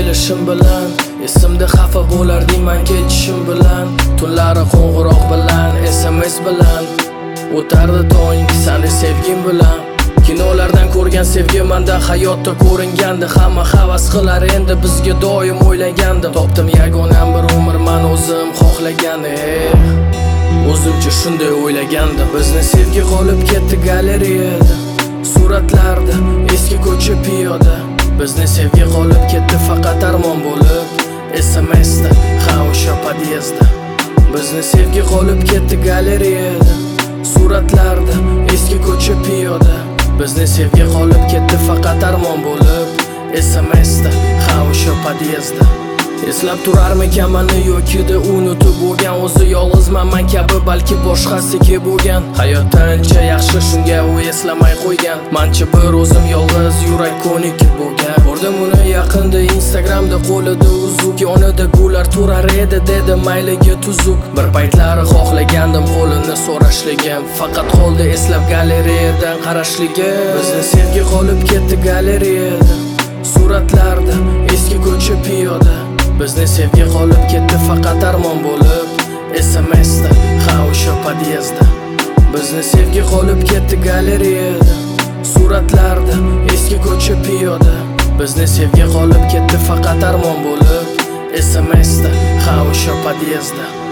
kelishim bilan esimda xafa bo'larding men ketishim bilan tunlari qo'ng'iroq bilan SMS bilan o'tardi tong seni sevgim bilan kinolardan ko'rgan sevgi menda hayotda ko'ringandi hamma havas qilar endi bizga doim o'ylagandim topdim yagonam bir umr men o'zim xohlagandim o'zimcha shunday o'ylagandim bizni sevgi qolib ketdi galereyada suratlarda eski ko'cha piyoda bizni sevgi qolib ketdi faqat armon bo'lib SMSda ha o'sha podyezdda bizni sevgi qolib ketdi galereyada suratlarda eski ko'cha piyoda bizni sevgi qolib ketdi faqat armon bo'lib SMSda ha o'sha podyezdda eslab turarmikan meni yokida unutib bo'lgan o'zi yolg'izman men kabi balki boshqasiki bo'lgan hayot ancha yaxshi shunga u eslamay qo'ygan mencha bir o'zim yolg'iz yurak ko'nikib bo'lgan ko'rdim uni yaqinda Instagramda qo'lida uzuk yonida gullar turar edi dedi mayliga tuzuk bir paytlari xohlagandim qo'lini so'rashligim faqat qoldi eslab galereyadan qarashligim bizni sevgi qolib ketdi galereyada suratlarda eski ko'cha piyoda bizni sevgi qolib ketdi faqat armon bo'lib SMSda ha o'sha podyezdda bizni sevgi qolib ketdi galereyada suratlarda eski ko'cha piyoda bizni sevgi qolib ketdi faqat armon bo'lib SMSda ha o'sha podyezdda